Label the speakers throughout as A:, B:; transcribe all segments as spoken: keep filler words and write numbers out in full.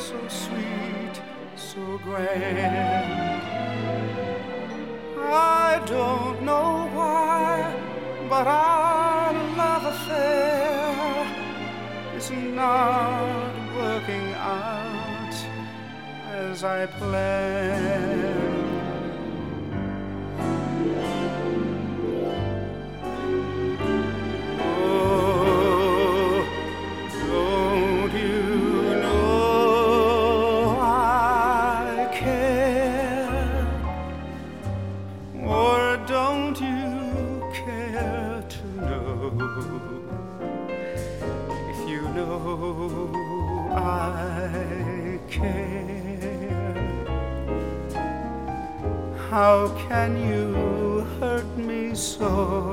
A: so sweet, so grand. I don't know why, but our love affair is not working out as I planned. Don't you care to know? If you know I care, how can you hurt me so?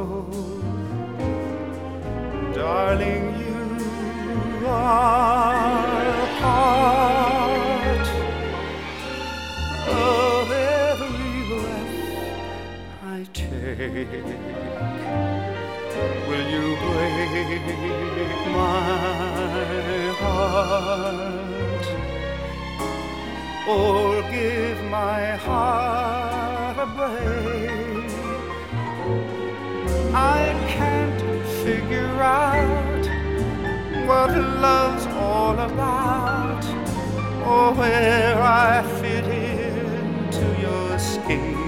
A: Darling, you are a part of every breath I take. Will you break my heart, or give my heart a break? I can't figure out what love's all about, or where I fit into your scheme.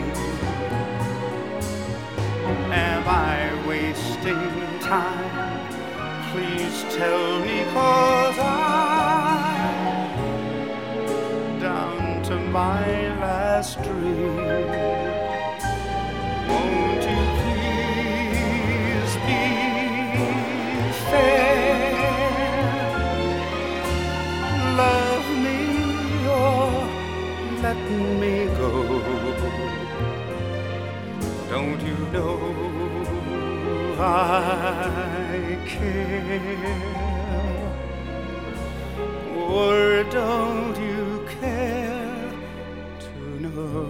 A: Am I wasting time? Please tell me, 'cause I'm down to my last dream. Won't you please be fair? Love me or let me go. Don't you know I care? Or don't you care to know?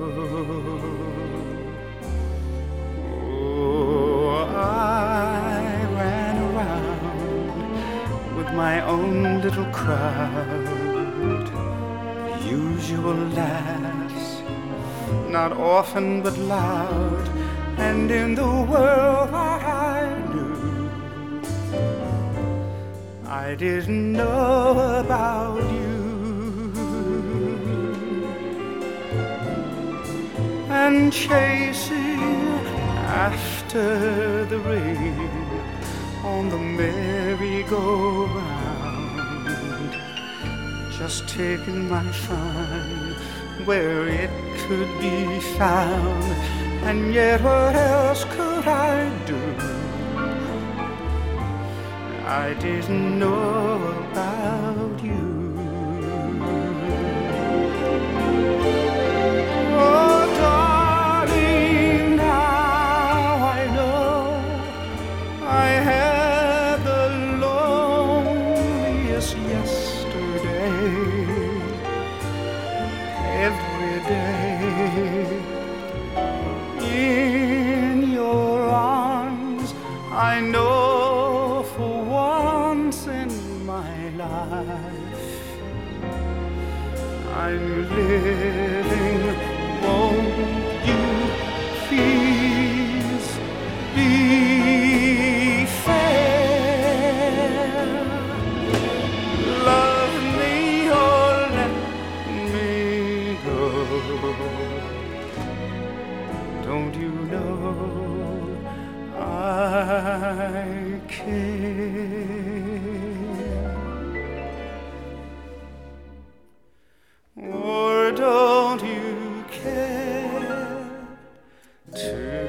A: Oh, I ran around with my own little crowd, usual laughs, not often but loud. And in the world I knew, I didn't know about you. And chasing after the rain on the merry-go-round, just taking my fun where it could be found. And yet what else could I do? I didn't know about you. Oh, darling, now I know I had the loneliest yesterday. Every day in your arms, I know for once in my life I'm living. Won't you please be fair? Love me or let me go. Don't you know I care? Or don't you care to